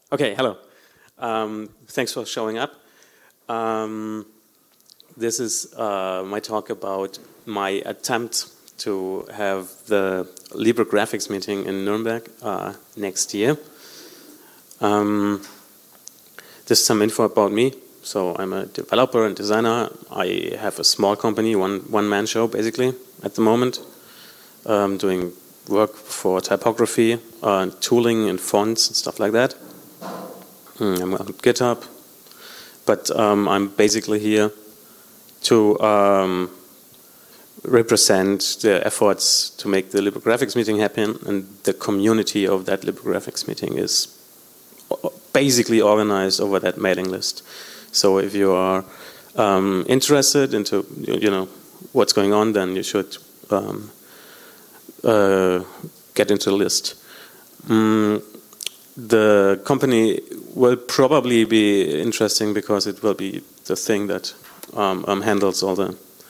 Okay, hello. Thanks for showing up. This is my talk about my attempt to have the Libre Graphics meeting in Nuremberg next year. Just some info about me. So I'm a developer and designer. I have a small company, one-man show basically at the moment, doing work for typography, tooling and fonts and stuff like that. I'm on GitHub, but I'm basically here to represent the efforts to make the Libre Graphics meeting happen, and the community of that Libre Graphics meeting is basically organized over that mailing list. So if you are interested into what's going on, then you should get into the list. The company will probably be interesting because it will be the thing that handles all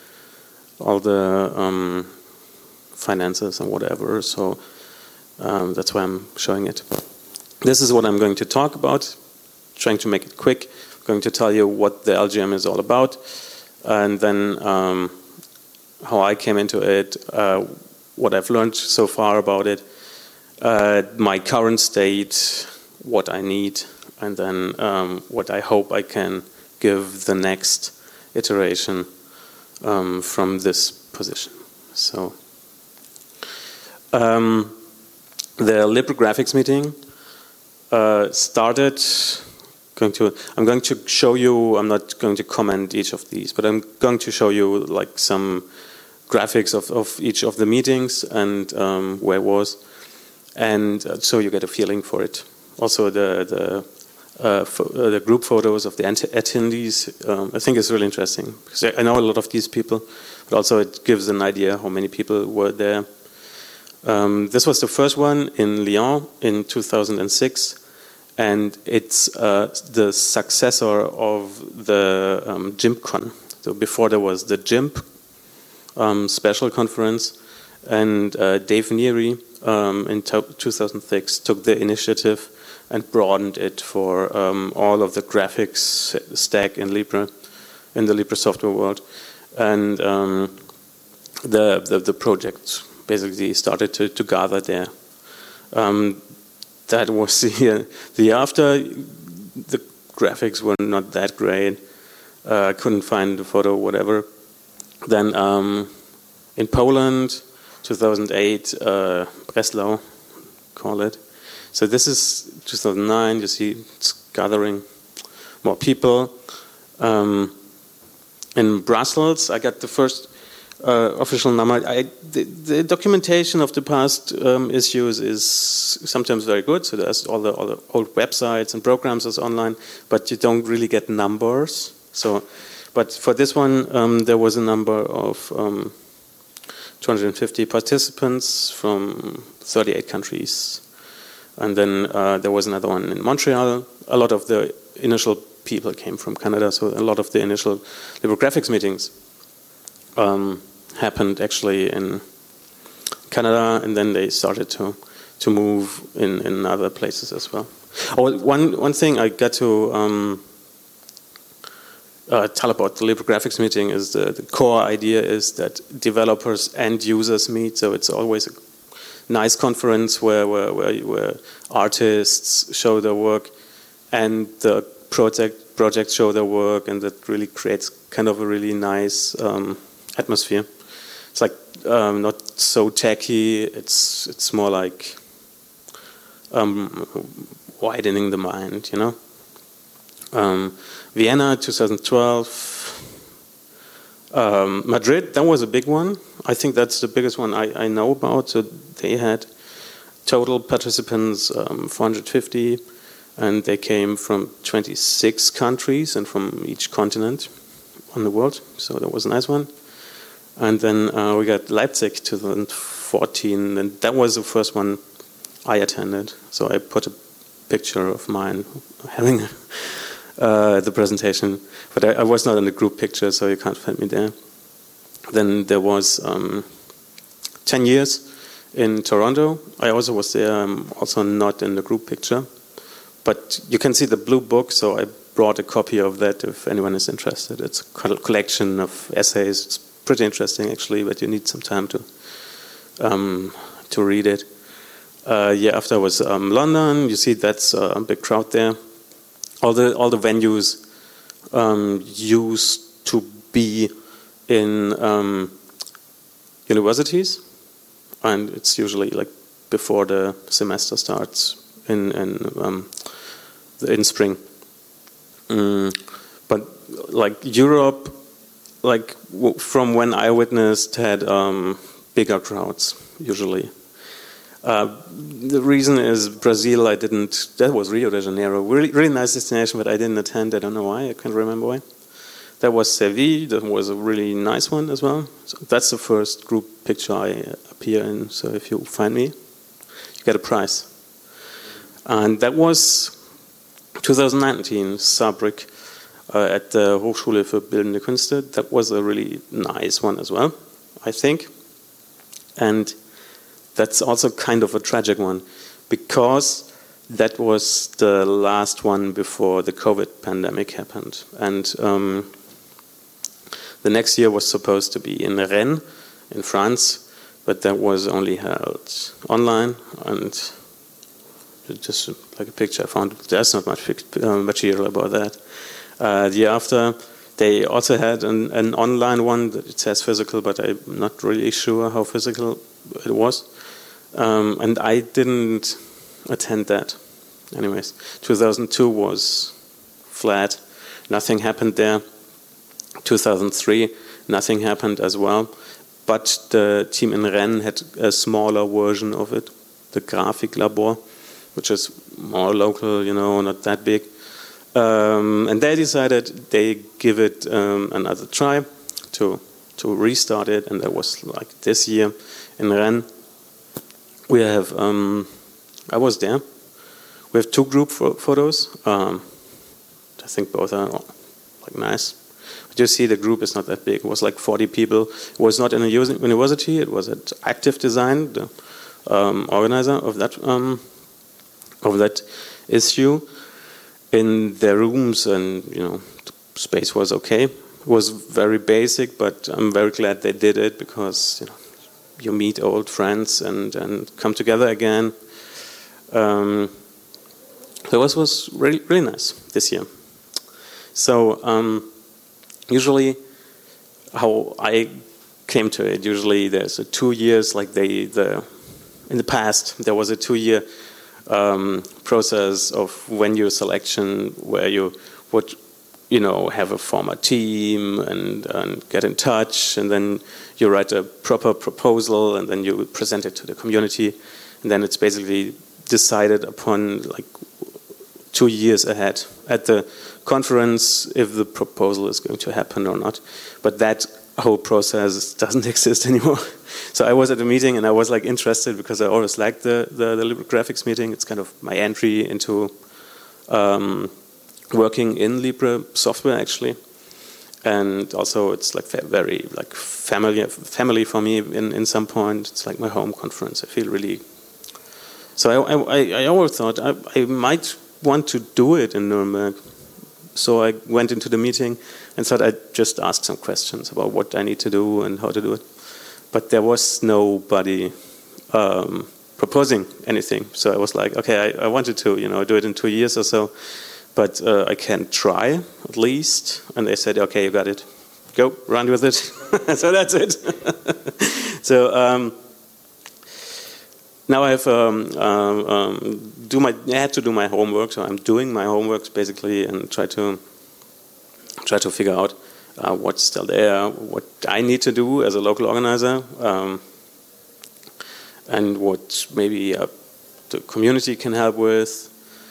the finances and whatever. So that's why I'm showing it. This is what I'm going to talk about. Trying to make it quick. I'm going to tell you what the LGM is all about, and then how I came into it, what I've learned so far about it. My current state, what I need, and then what I hope I can give the next iteration from this position. So, the Libre Graphics meeting started. I'm going to show you. I'm not going to comment each of these, but I'm going to show you like some graphics of each of the meetings and where it was. And so you get a feeling for it. Also, the group photos of the attendees, I think is really interesting because I know a lot of these people, but also it gives an idea how many people were there. This was the first one in Lyon in 2006, and it's the successor of the GIMPCon. So before there was the GIMP special conference, and Dave Neary in 2006 took the initiative and broadened it for all of the graphics stack in Libre, in the Libre software world, and the project basically started to gather there. That was the year after. The graphics were not that great. I couldn't find the photo, whatever. Then in Poland, 2008, Breslau, call it. So this is 2009. You see, it's gathering more people. In Brussels, I got the first official number. The documentation of the past issues is sometimes very good. So there's all the old websites and programs is online, but you don't really get numbers. So, but for this one, there was a number of 250 participants from 38 countries. And then there was another one in Montreal. A lot of the initial people came from Canada, so a lot of the initial Libre Graphics meetings happened actually in Canada, and then they started to move in other places as well. Oh, one thing I got to tell about the Libre Graphics meeting is the core idea is that developers and users meet, so it's always a nice conference where artists show their work and the projects show their work, and that really creates kind of a really nice atmosphere. It's like not so techy. It's more like widening the mind, you know. Vienna, 2012. Madrid, that was a big one. I think that's the biggest one I know about. So they had total participants 450, and they came from 26 countries and from each continent on the world. So that was a nice one. And then we got Leipzig 2014, and that was the first one I attended. So I put a picture of mine having the presentation, but I was not in the group picture, so you can't find me there. Then there was 10 years in Toronto. I also was there, also not in the group picture, but you can see the blue book, so I brought a copy of that if anyone is interested. It's a collection of essays. It's pretty interesting actually, but you need some time to read it. After I was London, you see that's a big crowd there. All the venues used to be in universities, and it's usually like before the semester starts in spring. But like Europe, like from when I witnessed, had bigger crowds usually. The reason is Brazil. That was Rio de Janeiro. Really nice destination, but I didn't attend. I don't know why. I can't remember why. That was Seville. That was a really nice one as well. So that's the first group picture I appear in. So if you find me, you get a prize. And that was 2019, Saarbrück, at the Hochschule für Bildende Künste. That was a really nice one as well, I think. And that's also kind of a tragic one, because that was the last one before the COVID pandemic happened. And the next year was supposed to be in Rennes, in France, but that was only held online. And just like a picture I found, there's not much material about that. The year after, they also had an online one that it says physical, but I'm not really sure how physical it was. And I didn't attend that. Anyways, 2002 was flat. Nothing happened there. 2003, nothing happened as well. But the team in Rennes had a smaller version of it, the Grafiklabor, which is more local, not that big. And they decided they give it another try to restart it, and that was like this year in Rennes. We have, I was there. We have 2 group photos. I think both are like nice. But you see the group is not that big. It was like 40 people. It was not in a university. It was at Active Design, the organizer of that issue. In their rooms, and the space was okay. It was very basic, but I'm very glad they did it, because you meet old friends and come together again. So it was really, really nice this year. So usually how I came to it, usually there's a 2 years, like in the past there was a 2-year process of venue selection where you would have a former team and get in touch, and then you write a proper proposal, and then you present it to the community, and then it's basically decided upon like 2 years ahead at the conference if the proposal is going to happen or not. But that whole process doesn't exist anymore. So I was at a meeting and I was like interested, because I always liked the LibreGraphics meeting. It's kind of my entry into working in Libre software actually, and also it's like very like family for me in some point. It's like my home conference. I feel really. So I always thought I might want to do it in Nuremberg. So I went into the meeting and thought I'd just ask some questions about what I need to do and how to do it. But there was nobody proposing anything. So I was like, okay, I wanted to, do it in 2 years or so, but I can try at least. And they said, okay, you got it. Go, run with it. So that's it. So now I have I had to do my homework. So I'm doing my homework basically and try to figure out what's still there, what I need to do as a local organizer, and what maybe the community can help with.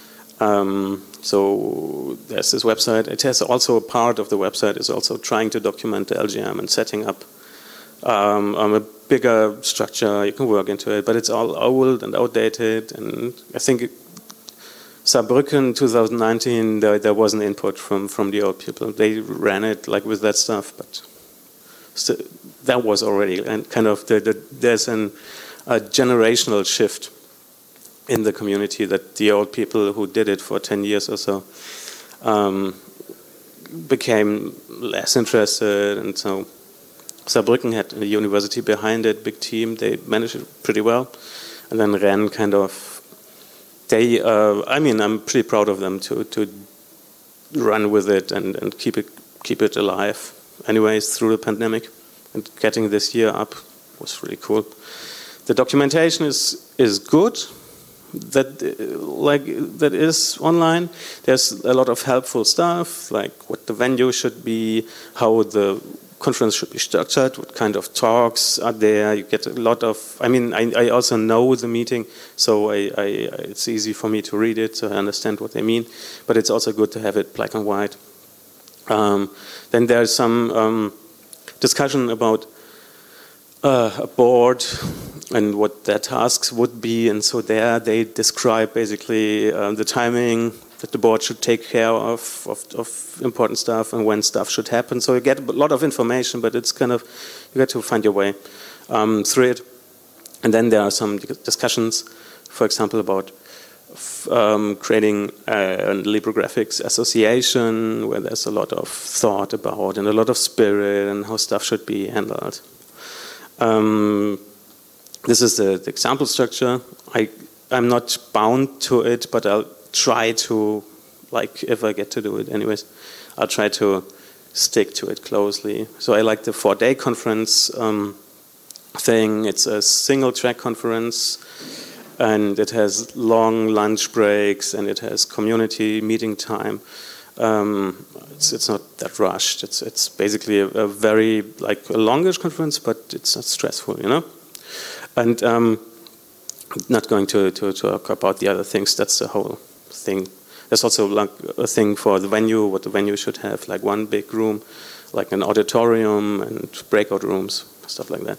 So there's this website. It has also a part of the website is also trying to document the LGM and setting up a bigger structure. You can work into it, but it's all old and outdated. And I think Saarbrücken 2019, there was an input from the old people. They ran it like with that stuff, but that was already and kind of there's a generational shift in the community, that the old people who did it for 10 years or so became less interested, and so Saarbrücken had a university behind it, big team, they managed it pretty well, and then Rennes kind of, I'm pretty proud of them to run with it and keep it alive anyways through the pandemic, and getting this year up was really cool. The documentation is good, that is online. There's a lot of helpful stuff, like what the venue should be, how the conference should be structured, what kind of talks are there. You get a lot of, I also know the meeting, so it's easy for me to read it, so I understand what they mean, but it's also good to have it black and white. Then there's some discussion about a board and what their tasks would be, and so there they describe basically the timing that the board should take care of important stuff and when stuff should happen. So you get a lot of information, but it's kind of, you get to find your way through it. And then there are some discussions, for example, about creating a Librographics association, where there's a lot of thought about and a lot of spirit and how stuff should be handled. This is the example structure. I'm not bound to it, but I'll try to, if I get to do it anyways, I'll try to stick to it closely. So I like the 4-day conference thing. It's a single track conference, and it has long lunch breaks, and it has community meeting time. It's not that rushed. It's basically a very a longish conference, but it's not stressful, And not going to talk about the other things. That's the whole thing. There's also a thing for the venue, what the venue should have, like one big room, like an auditorium and breakout rooms, stuff like that.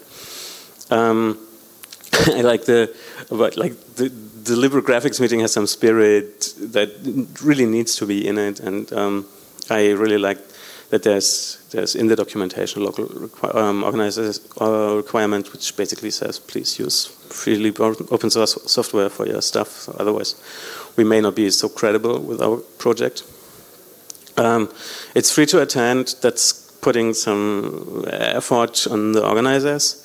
I like the Librographics meeting has some spirit that really needs to be in it, and I really like that there's in the documentation local organizers requirement, which basically says please use freely open source software for your stuff. Otherwise, we may not be so credible with our project. It's free to attend. That's putting some effort on the organizers.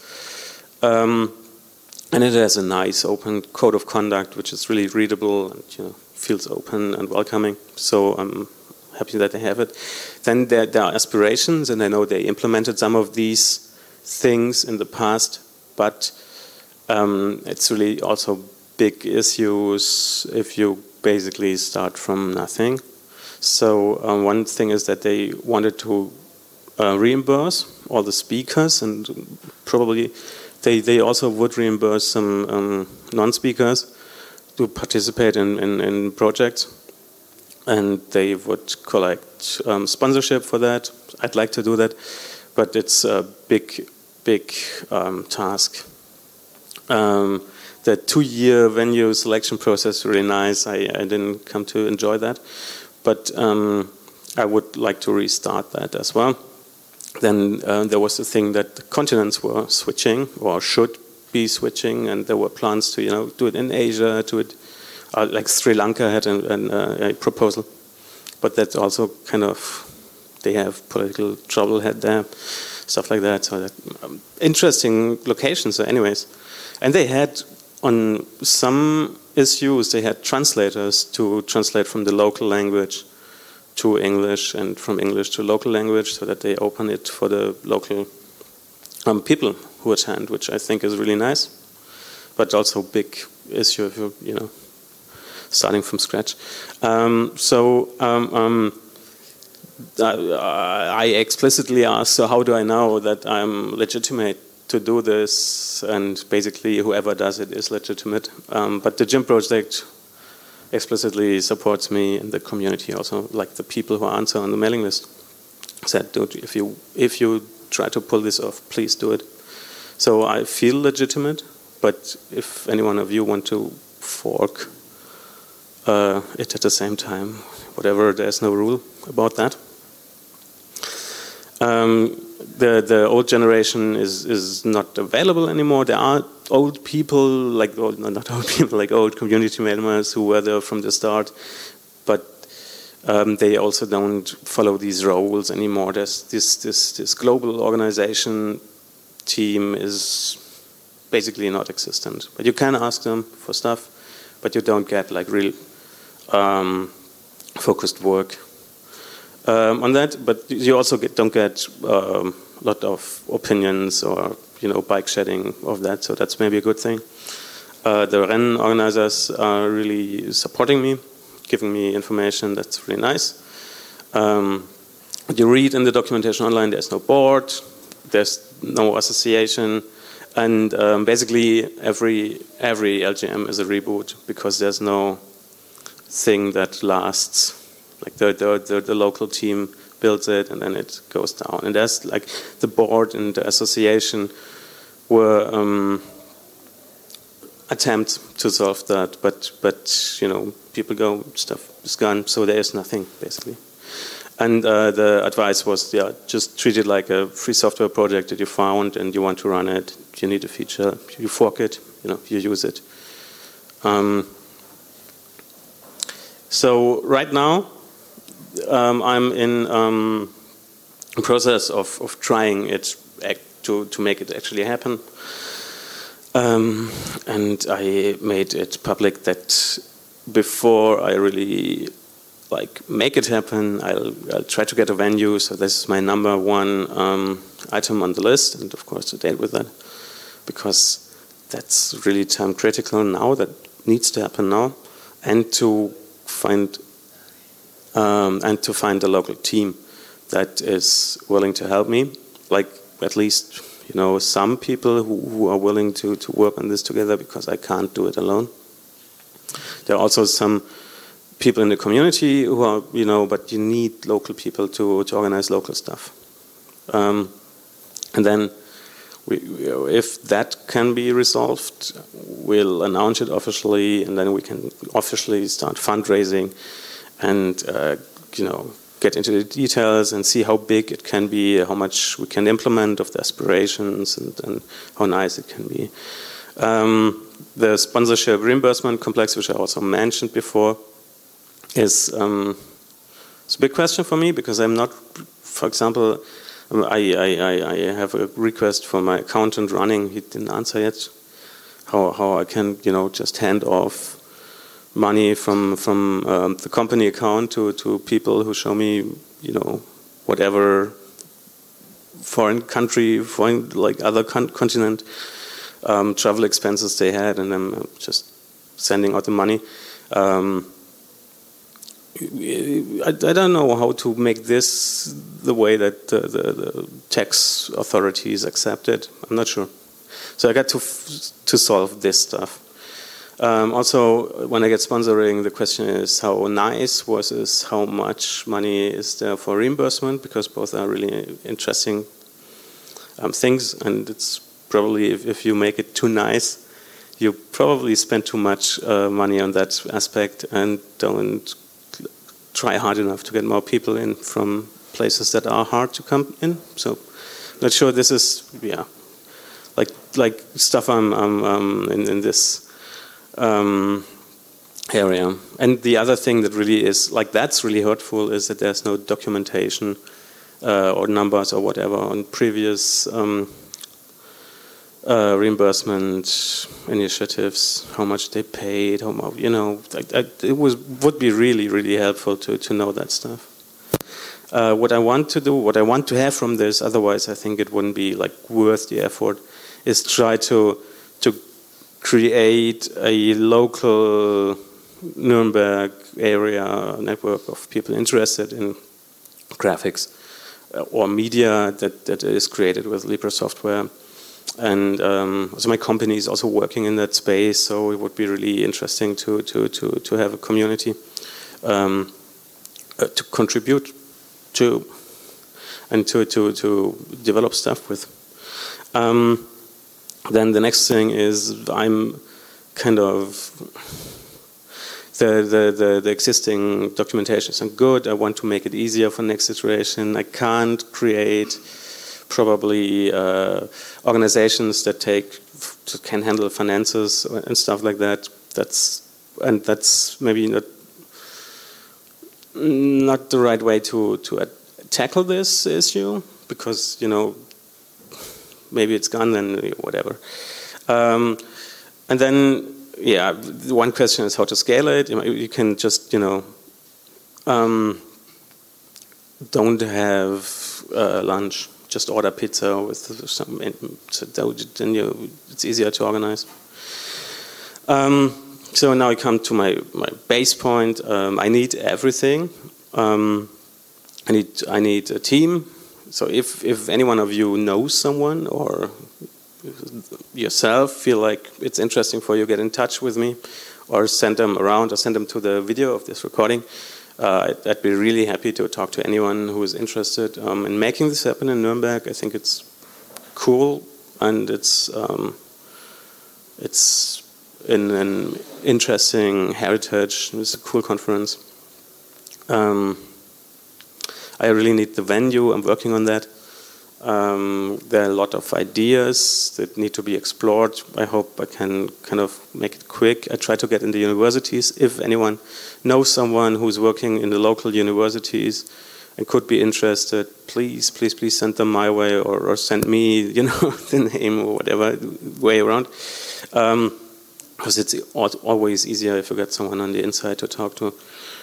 And it has a nice open code of conduct, which is really readable and feels open and welcoming. So I'm happy that they have it. Then there are aspirations, and I know they implemented some of these things in the past, but it's really also big issues if you basically start from nothing. So one thing is that they wanted to reimburse all the speakers, and probably they also would reimburse some non-speakers to participate in projects, and they would collect sponsorship for that. I'd like to do that, but it's a big task. The 2-year venue selection process is really nice. I didn't come to enjoy that, but I would like to restart that as well. Then there was the thing that the continents were switching or should be switching, and there were plans to do it in Asia, do it like Sri Lanka had a proposal, but that's also kind of, they have political trouble had there, stuff like that. So that, interesting locations. So anyways, and they had on some issues they had translators to translate from the local language to English and from English to local language, so that they open it for the local people who attend, which I think is really nice, but also big issue if you're starting from scratch. I explicitly asked, so how do I know that I'm legitimate to do this? And basically whoever does it is legitimate. But the GIM project explicitly supports me, and the community also, like the people who answer on the mailing list, said, dude, if you try to pull this off, please do it. So I feel legitimate, but if any one of you want to fork it at the same time, whatever, there's no rule about that. the old generation is not available anymore. There are old people, like not old people, like old community members who were there from the start, but they also don't follow these roles anymore. There's this global organization team is basically not existent. But you can ask them for stuff, but you don't get like real focused work on that. But you also don't get a lot of opinions or bike shedding of that. So that's maybe a good thing. The Rennen organizers are really supporting me, giving me information that's really nice. You read in the documentation online, there's no board, there's no association, and basically every LGM is a reboot because there's no thing that lasts. Like the local team builds it and then it goes down. And there's like the board and the association were attempts to solve that, but people go, stuff is gone, so there is nothing basically. And the advice was, just treat it like a free software project that you found and you want to run it. You need a feature, you fork it, you use it. So right now, I'm in a process of trying it to make it actually happen. And I made it public that before I really make it happen, I'll try to get a venue. So this is my number one item on the list, and of course to date with that, because that's really time critical now. That needs to happen now, and to find a local team that is willing to help me, like at least some people who are willing to work on this together, because I can't do it alone. There are also some people in the community who are, but you need local people to organize local stuff. And then if that can be resolved, we'll announce it officially, and then we can officially start fundraising and, get into the details and see how big it can be, how much we can implement of the aspirations, and how nice it can be. The sponsorship reimbursement complex, which I also mentioned before, is it's a big question for me, because I'm not, for example, I have a request for my accountant running. He didn't answer yet. How I can just hand off money from the company account to people who show me whatever foreign country, other continent travel expenses they had, and I'm just sending out the money. I don't know how to make this the way that the tax authorities accept it. I'm not sure. So I got to solve this stuff. Also, when I get sponsoring, the question is how nice versus how much money is there for reimbursement, because both are really interesting things, and it's probably, if you make it too nice, you probably spend too much money on that aspect and don't try hard enough to get more people in from places that are hard to come in. So, not sure. This is like stuff I'm in this area. And the other thing that really is that's really hurtful is that there's no documentation or numbers or whatever on previous reimbursement initiatives, how much they paid, how much, it would be really, really helpful to know that stuff. What I want to do, what I want to have from this, otherwise I think it wouldn't be worth the effort, is try to create a local Nuremberg area network of people interested in graphics or media that is created with Libre software. And so my company is also working in that space, so it would be really interesting to have a community to contribute to and to develop stuff with. Then the next thing is I'm kind of the existing documentation isn't good. I want to make it easier for next iteration. I can't create probably organizations that can handle finances and stuff like that. That's maybe not the right way to tackle this issue, because maybe it's gone, then whatever. And then one question is how to scale it. You can just don't have lunch. Just order pizza with some. Then it's easier to organize. So now I come to my base point. I need everything. I need a team. So if any one of you knows someone or yourself feel like it's interesting for you, get in touch with me, or send them around, or send them to the video of this recording. I'd be really happy to talk to anyone who is interested in making this happen in Nuremberg. I think it's cool, and it's in an interesting heritage. It's a cool conference. I really need the venue. I'm working on that. There are a lot of ideas that need to be explored. I hope I can kind of make it quick. I try to get into universities. If anyone knows someone who's working in the local universities and could be interested, please send them my way, or send me, the name or whatever way around. Because it's always easier if you get someone on the inside to talk to.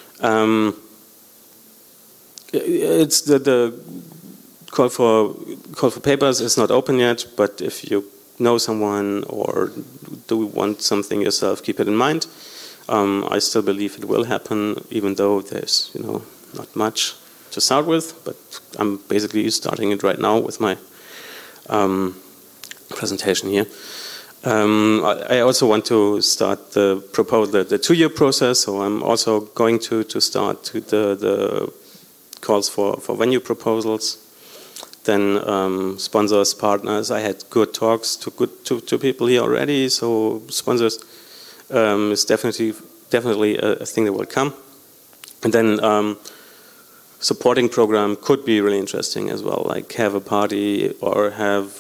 It's the call for papers is not open yet, but if you know someone or do want something yourself, keep it in mind. I still believe it will happen, even though there's not much to start with. But I'm basically starting it right now with my presentation here. I also want to start the 2-year process, so I'm also going to start the calls for venue proposals. Then sponsors, partners. I had good talks to people here already, so sponsors is definitely a thing that will come. And then supporting program could be really interesting as well, like have a party or have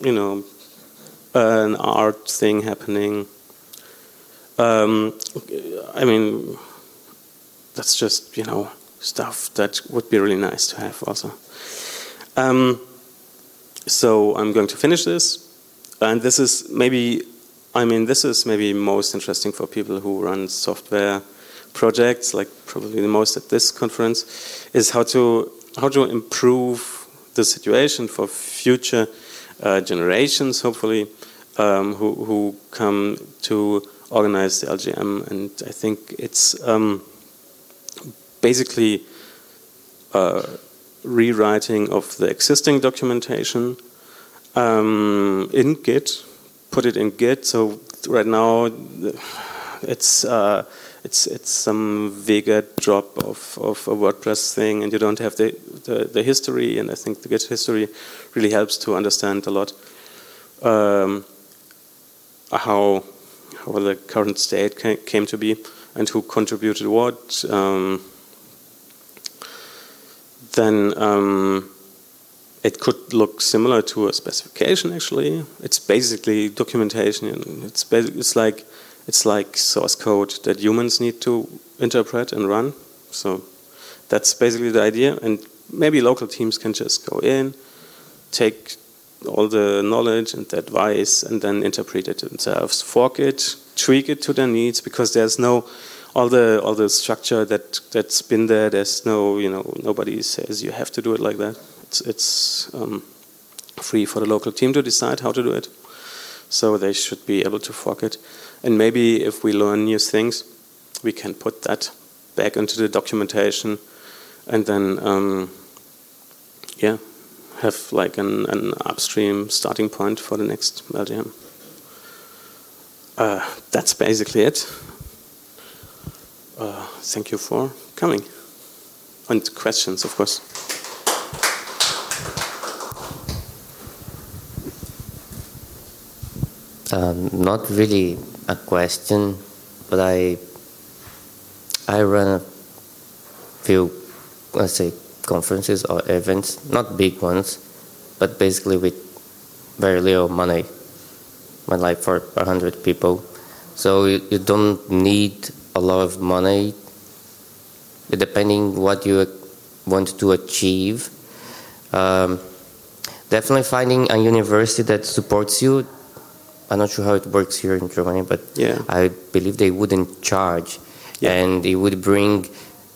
an art thing happening. I mean, that's just stuff that would be really nice to have also. So I'm going to finish this, and this is maybe most interesting for people who run software projects, like probably the most at this conference, is how to improve the situation for future generations, hopefully, who come to organize the LGM. And I think it's basically rewriting of the existing documentation in Git, put it in Git. So right now it's some Vega drop of a WordPress thing, and you don't have the history. And I think the Git history really helps to understand a lot how the current state came to be and who contributed what. Then it could look similar to a specification. Actually, it's basically documentation. It's like source code that humans need to interpret and run. So that's basically the idea. And maybe local teams can just go in, take all the knowledge and the advice, and then interpret it themselves, fork it, tweak it to their needs, because there's no all the structure that's been there. There's no nobody says you have to do it like that. It's free for the local team to decide how to do it. So they should be able to fork it. And maybe if we learn new things, we can put that back into the documentation, and then have like an upstream starting point for the next LGM. That's basically it. Thank you for coming. And questions, of course. Not really a question, but I run a few, let's say, conferences or events, not big ones, but basically with very little money, but like for 100 people. So you don't need a lot of money, depending what you want to achieve. Definitely finding a university that supports you. I'm not sure how it works here in Germany, but I believe they wouldn't charge, and it would bring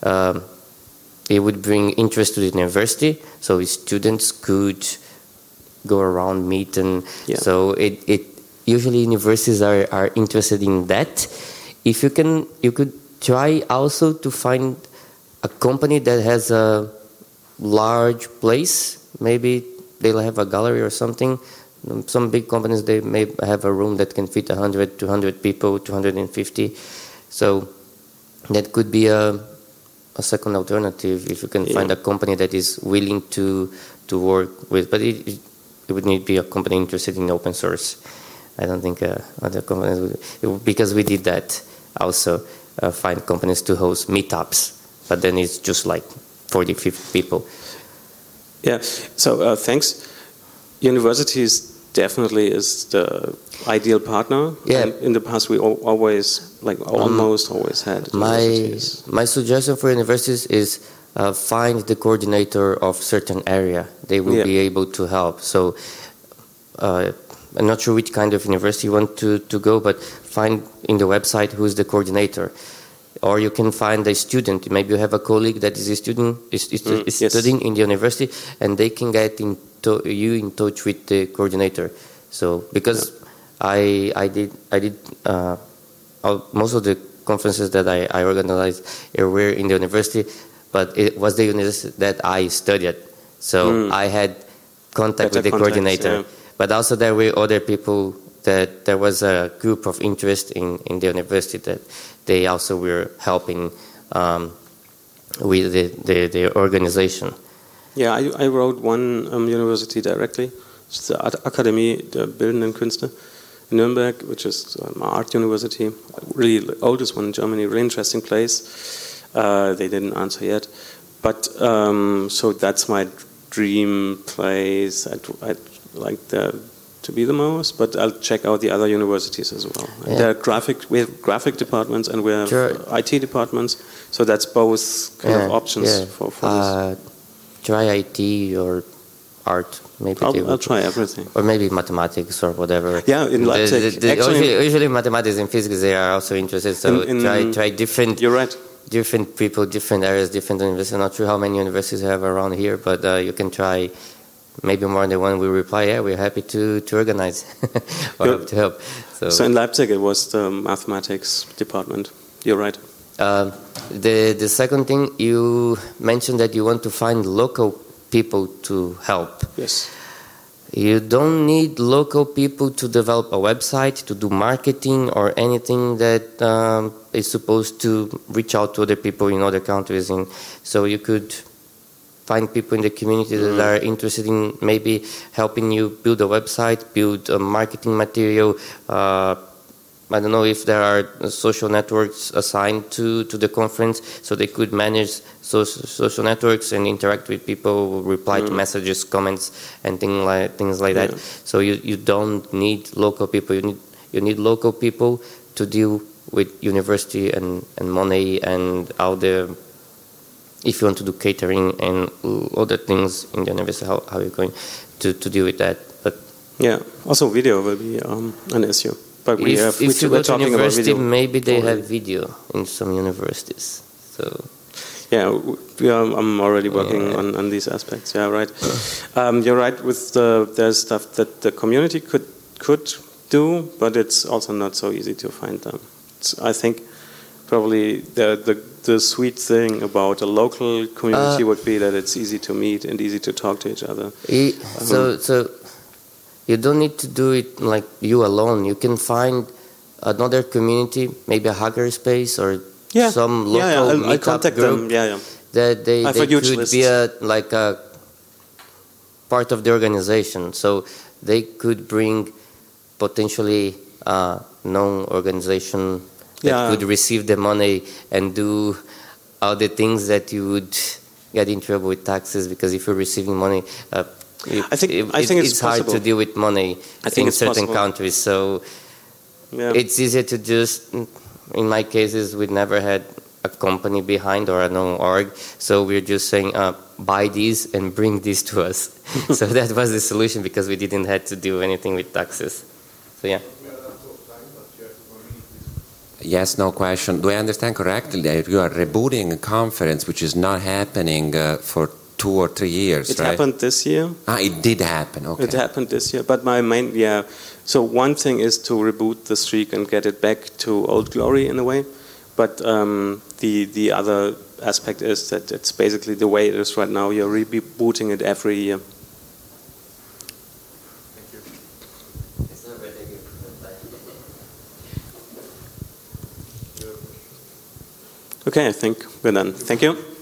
interest to the university, so students could go around, meet, and so it usually universities are interested in that. If you could try also to find a company that has a large place. Maybe they'll have a gallery or something. Some big companies, they may have a room that can fit 100, 200 people, 250. So that could be a second alternative if you can find a company that is willing to work with. But it would need to be a company interested in open source. I don't think other companies would, because we did that also, find companies to host meetups, but then it's just like 40, 50 people. Yeah, so thanks. Universities definitely is the ideal partner. Yeah. And in the past, we always, like almost always had universities. My suggestion for universities is find the coordinator of certain area. They will be able to help. So I'm not sure which kind of university you want to go, but find in the website who's the coordinator. Or you can find a student. Maybe you have a colleague that is a student, is studying in the university, and they can get you in touch with the coordinator. So because I did most of the conferences that I organized were in the university, but it was the university that I studied. So I had contact with the coordinator. Yeah. But also there were other people that there was a group of interest in the university that they also were helping with the organization. Yeah, I wrote one university directly. It's the Akademie der Bildenden Künste in Nuremberg, which is an art university, really the oldest one in Germany, really interesting place. They didn't answer yet. But so that's my dream place. I'd like to be the most, but I'll check out the other universities as well. Yeah. We have graphic departments and we have IT departments, so that's both kind of options for this. Try IT or art, maybe. I'll try everything. Or maybe mathematics or whatever. Yeah, in Leipzig. Usually mathematics and physics, they are also interested, so try different... You're right. Different people, different areas, different universities. I'm not sure how many universities we have around here, but you can try maybe more than one will reply, yeah, we're happy to organize or to help. So in Leipzig, it was the mathematics department. You're right. The second thing, you mentioned that you want to find local people to help. Yes. You don't need local people to develop a website, to do marketing or anything that is supposed to reach out to other people in other countries. So you could find people in the community that are interested in maybe helping you build a website, build a marketing material. I don't know if there are social networks assigned to the conference, so they could manage social networks and interact with people, reply to messages, comments, and things like that. So you don't need local people. You need local people to deal with university and money and how if you want to do catering and other things in the university, how are you going to deal with that? But yeah, also video will be an issue. But if you go to university, maybe they have video in some universities. So yeah, I'm already working on these aspects. Yeah, right. You're right with there's stuff that the community could do, but it's also not so easy to find them. I think probably the sweet thing about a local community would be that it's easy to meet and easy to talk to each other. So you don't need to do it like you alone. You can find another community, maybe a hackerspace or some local meetup group. That they could be like a part of the organization. So they could bring potentially known organization that could receive the money and do all the things that you would get in trouble with taxes, because if you're receiving money, I think it's hard to deal with money in certain countries. So it's easier to just, in my cases, we never had a company behind or an org, so we're just saying, buy these and bring these to us. So that was the solution because we didn't have to do anything with taxes. So yeah. Yes, no question. Do I understand correctly that you are rebooting a conference which is not happening for 2 or 3 years, It right? happened this year. It did happen, okay. It happened this year, but my main, so one thing is to reboot the streak and get it back to old glory in a way, but the other aspect is that it's basically the way it is right now. You're rebooting it every year. Thank you. Okay, I think we're done. Thank you.